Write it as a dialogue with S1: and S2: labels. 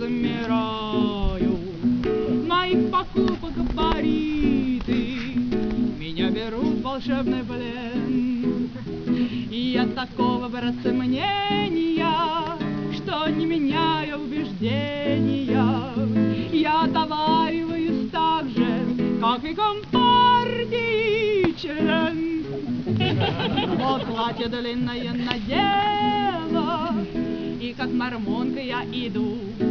S1: замираю. Моих покупок габариты меня берут в волшебный плен. И я такого, братцы, мнения, что не меняя убеждения, я отовариваюсь так же, как и компартии член. Вот платье длинное надела, и как мормонка я иду